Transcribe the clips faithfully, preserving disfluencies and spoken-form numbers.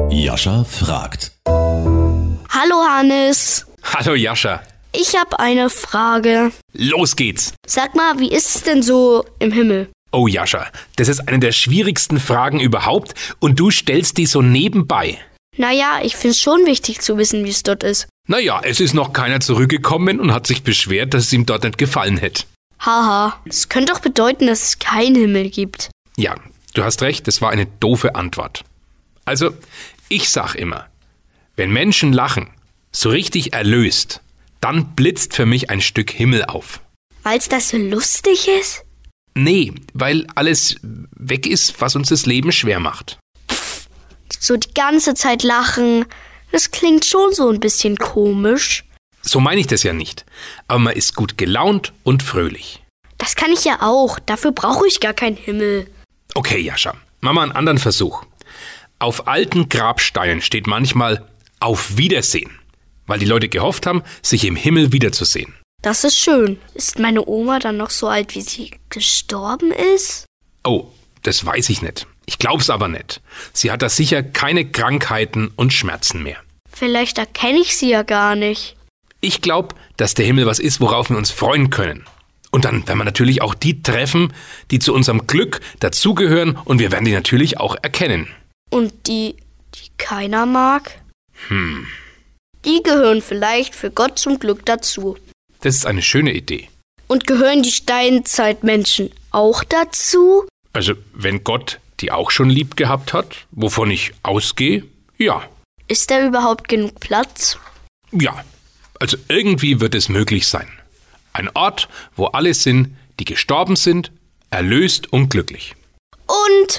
Jascha fragt. Hallo Hannes. Hallo Jascha. Ich habe eine Frage. Los geht's. Sag mal, wie ist es denn so im Himmel? Oh Jascha, das ist eine der schwierigsten Fragen überhaupt und du stellst die so nebenbei. Naja, ich find's schon wichtig zu wissen, wie es dort ist. Naja, es ist noch keiner zurückgekommen und hat sich beschwert, dass es ihm dort nicht gefallen hätte. Haha, das könnte doch bedeuten, dass es keinen Himmel gibt. Ja, du hast recht, das war eine doofe Antwort. Also, ich sag immer, wenn Menschen lachen, so richtig erlöst, dann blitzt für mich ein Stück Himmel auf. Weil's das so lustig ist? Nee, weil alles weg ist, was uns das Leben schwer macht. Pff, so die ganze Zeit lachen, das klingt schon so ein bisschen komisch. So meine ich das ja nicht, aber man ist gut gelaunt und fröhlich. Das kann ich ja auch, dafür brauche ich gar keinen Himmel. Okay, Jascha, machen wir einen anderen Versuch. Auf alten Grabsteinen steht manchmal Auf Wiedersehen, weil die Leute gehofft haben, sich im Himmel wiederzusehen. Das ist schön. Ist meine Oma dann noch so alt, wie sie gestorben ist? Oh, das weiß ich nicht. Ich glaub's aber nicht. Sie hat da sicher keine Krankheiten und Schmerzen mehr. Vielleicht erkenne ich sie ja gar nicht. Ich glaube, dass der Himmel was ist, worauf wir uns freuen können. Und dann werden wir natürlich auch die treffen, die zu unserem Glück dazugehören und wir werden die natürlich auch erkennen. Und die, die keiner mag? Hm. Die gehören vielleicht für Gott zum Glück dazu. Das ist eine schöne Idee. Und gehören die Steinzeitmenschen auch dazu? Also, wenn Gott die auch schon lieb gehabt hat, wovon ich ausgehe, ja. Ist da überhaupt genug Platz? Ja, also irgendwie wird es möglich sein. Ein Ort, wo alle sind, die gestorben sind, erlöst und glücklich. Und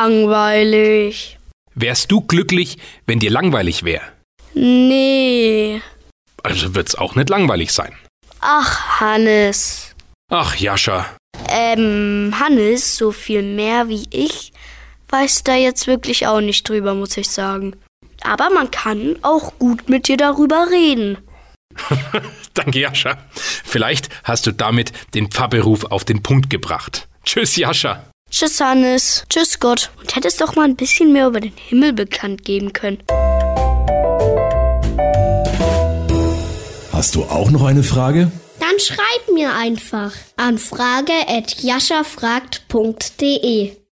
langweilig. Wärst du glücklich, wenn dir langweilig wäre? Nee. Also wird's auch nicht langweilig sein. Ach, Hannes. Ach, Jascha. Ähm, Hannes, so viel mehr wie ich, weiß da jetzt wirklich auch nicht drüber, muss ich sagen. Aber man kann auch gut mit dir darüber reden. Danke, Jascha. Vielleicht hast du damit den Pfarrberuf auf den Punkt gebracht. Tschüss, Jascha. Tschüss, Hannes. Tschüss, Gott. Und hättest doch mal ein bisschen mehr über den Himmel bekannt geben können. Hast du auch noch eine Frage? Dann schreib mir einfach an frage at jaschafragt punkt de.